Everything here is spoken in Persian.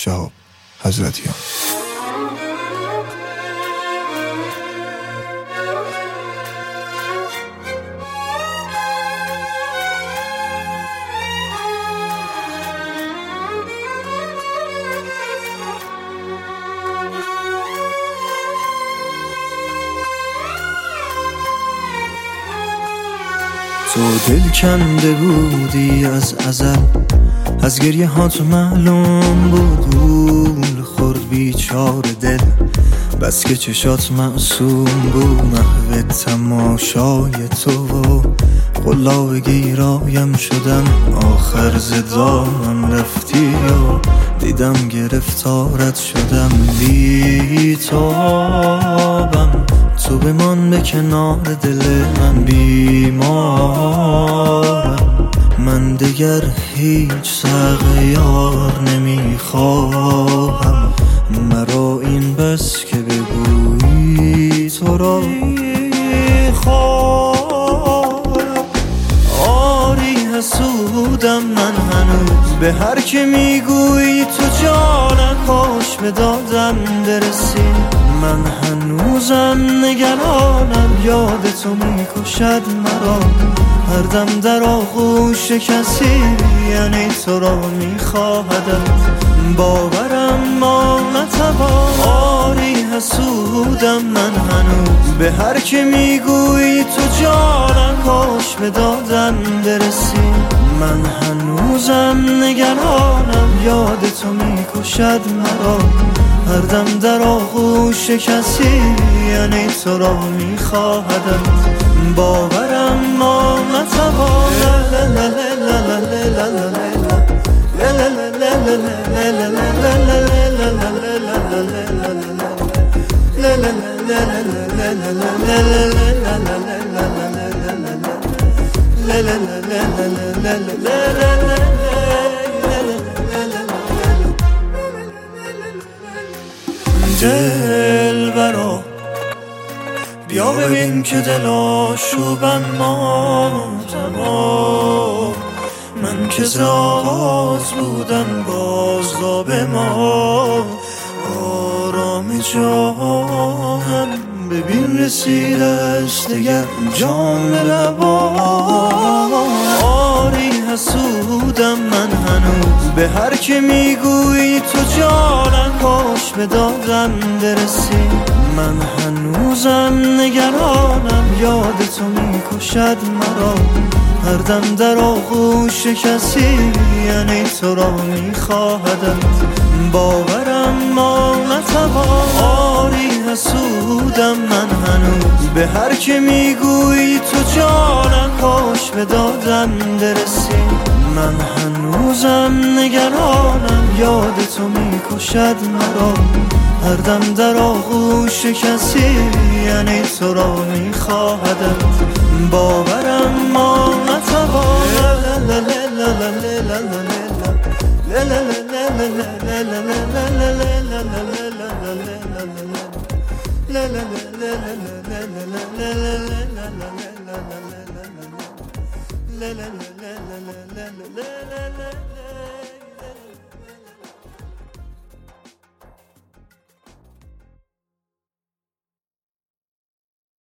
شهاب حضرتیان. تو دل کنده بودی از ازل، از گریه هات معلوم بود گول خورد بیچاره دل، بس که چشات معصوم بود. محو تماشای تو و قلاب گیرایم شدم، آخر زدامم رفتی و دیدم گرفتارت شدم. بی تابم تو بمان به کنار دل من، بیمارم من دیگر هیچ سغیار نمیخواهم. مرا این بس که بگویی تو را خواهم. آری حسودم من هنوز به هر که میگویی تو جانم، کاش به دادم برسی. من هنوزم نگرانم، یاد تو میکشد مرا. هر دم در آغوش کسی یعنی تو را میخواهدم، باورم ما نتوان. آری حسودم من هنوز به هر که میگویی تو جانم، کاش به دادم برسی. من هنوزم نگرانم، یاد تو میکشد مرا. هر دم در آغوش کسی یعنی تو را میخواهدم، باورم ما نتوان. دلبرا بیا ببین که دل آشوبم ماتم. من که ز آغاز بودم بازداب ما، آرام جانم ببین رسیده است دیگر جام لبا. آری حسودم من هنوز به هر که میگویی تو جانم، کاش به دادم برسی. من هنوزم نگرانم، یاد تو میکشد مرا. هر دم در آغوش کسی یعنی تو را میخواهدم، باورم ما نتوان. آری حسودم من هنوز به هر که میگویی تو جانم، کاش به دادم برسی. من هنوزم نگرانم، یاد تو میکشد مرا. هر دم در آغوش کسی یعنی تو را میخواهدم، باورم ما نتوان.